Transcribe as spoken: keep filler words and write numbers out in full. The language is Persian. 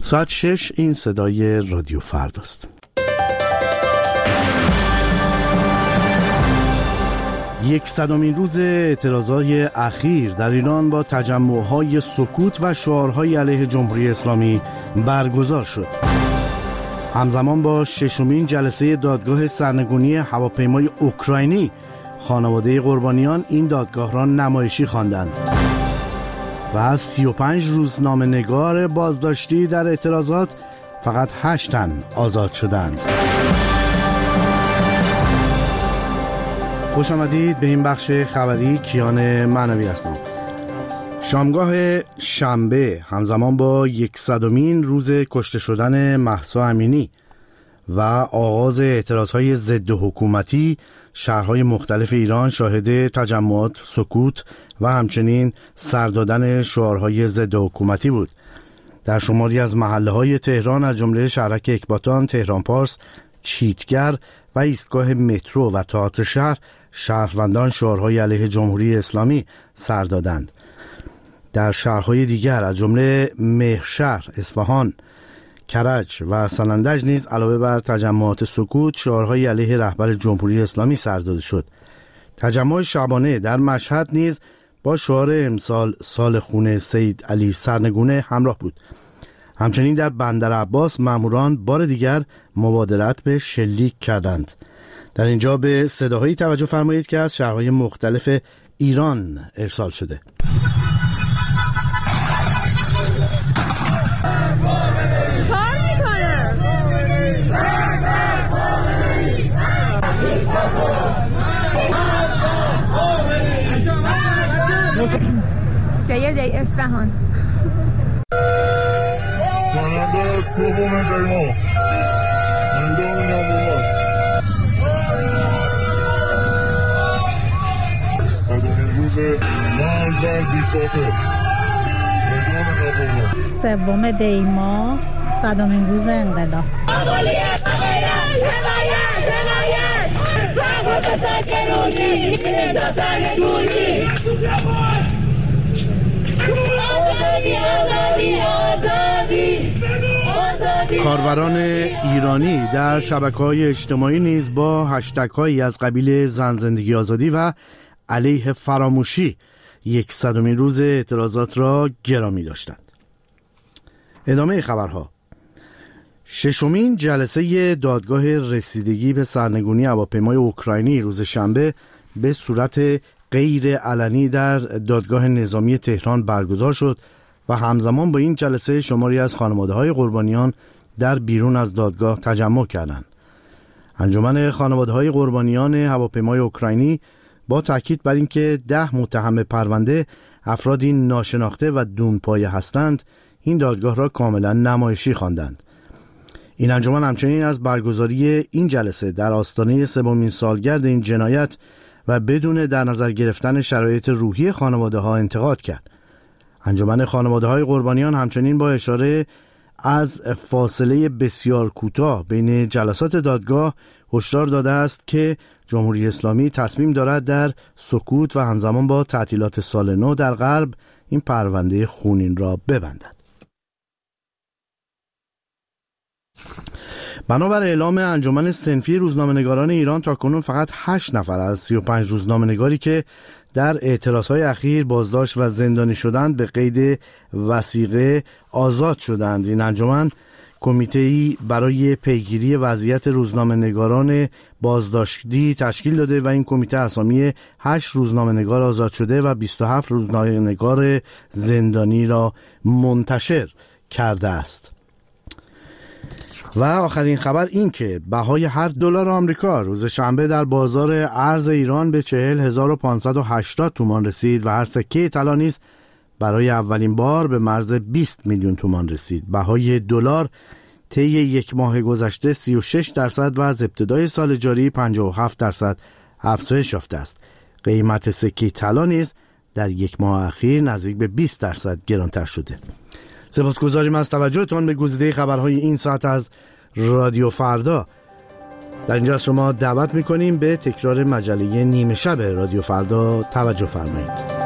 ساعت شش این صدای رادیو فرداست. یکصدمین روز اعتراضای اخیر در ایران با تجمع‌های سکوت و شعارهای علیه جمهوری اسلامی برگزار شد. همزمان با ششمین جلسه دادگاه سرنگونی هواپیمای اوکراینی، خانواده قربانیان این دادگاه را نمایشی خواندند و از سی و پنج روزنامه‌نگار بازداشتی در اعتراضات فقط هشت تن آزاد شدند. خوش آمدید به این بخش خبری. کیان معنوی هستم. شامگاه شنبه همزمان با یکصدمین روز کشته شدن مهسا امینی و آغاز اعتراضهای ضد حکومتی، شهرهای مختلف ایران شاهد تجمعات، سکوت و همچنین سردادن شعارهای ضد حکومتی بود. در شماری از محله‌های تهران از جمله شهرک اکباتان، تهران پارس، چیتگر و ایستگاه مترو و تئاتر شهر، شهروندان شعارهای علیه جمهوری اسلامی سر دادند. در شهرهای دیگر از جمله مهرشهر، اصفهان، کرج و سنندج نیز علاوه بر تجمعات سکوت، شعارهای علیه رهبر جمهوری اسلامی سر داده شد. تجمع شبانه در مشهد نیز با شعار امسال سال خون سید علی سرنگونه همراه بود. همچنین در بندر عباس ماموران بار دیگر مبادرت به شلیک کردند. در اینجا به صداهایی توجه فرمایید که از شهرهای مختلف ایران ارسال شده. سید اصفهان ماننده سوم دیما اندام نامواد صدومین روز مرد و دیکتاتور اندام نامواد سوم دیما صدومین روز انقلاب عملیات غیرت حمایت حمایت فقر پسر کرونی تا سرنگونی آزادی آزادی آزادی آزادی. کاربران ایرانی در شبکه‌های اجتماعی نیز با هشتگ‌هایی از قبیل زن زندگی آزادی و علیه فراموشی یکصدمین روز اعتراضات را گرامی داشتند. ادامه خبرها. ششمین جلسه دادگاه رسیدگی به سرنگونی هواپیمای اوکراینی روز شنبه به صورت غیر علنی در دادگاه نظامی تهران برگزار شد و همزمان با این جلسه شماری از خانواده‌های قربانیان در بیرون از دادگاه تجمع کردند. انجمن خانواده‌های قربانیان هواپیمای اوکراینی با تاکید بر اینکه ده متهم پرونده افرادی ناشناخته و دونپایه هستند، این دادگاه را کاملا نمایشی خواندند. این انجمن همچنین از برگزاری این جلسه در آستانه سومین سالگرد این جنایت و بدون در نظر گرفتن شرایط روحی خانواده‌ها انتقاد کرد. انجمن خانواده‌های قربانیان همچنین با اشاره از فاصله بسیار کوتاه بین جلسات دادگاه هشدار داده است که جمهوری اسلامی تصمیم دارد در سکوت و همزمان با تعطیلات سال نو در غرب این پرونده خونین را ببندد. بنابر اعلام انجمن صنفی روزنامه‌نگاران ایران تاکنون فقط هشت نفر از سی و پنج روزنامه‌نگاری که در اعتراضهای اخیر بازداشت و زندانی شدند به قید وثیقه آزاد شدند. این انجمن کمیته‌ای برای پیگیری وضعیت روزنامه‌نگاران بازداشتی تشکیل داده و این کمیته اسامی هشت روزنامه‌نگار آزاد شده و بیست و هفت روزنامه‌نگار زندانی را منتشر کرده است. و آخرین خبر این که بهای هر دلار آمریکا روز شنبه در بازار ارز ایران به چهل هزار و پانصد و هشتاد تومان رسید و هر سکه طلا نیز برای اولین بار به مرز بیست میلیون تومان رسید. بهای دلار طی یک ماه گذشته سی و شش درصد و از ابتدای سال جاری پنجاه و هفت درصد افزایش یافته است. قیمت سکه طلا نیز در یک ماه اخیر نزدیک به بیست درصد گرانتر شده. سپاسگزاریم از توجهتان به گزیده خبرهای این ساعت از رادیو فردا. در اینجا از شما دعوت میکنیم به تکرار مجله نیمه شب رادیو فردا توجه فرمایید.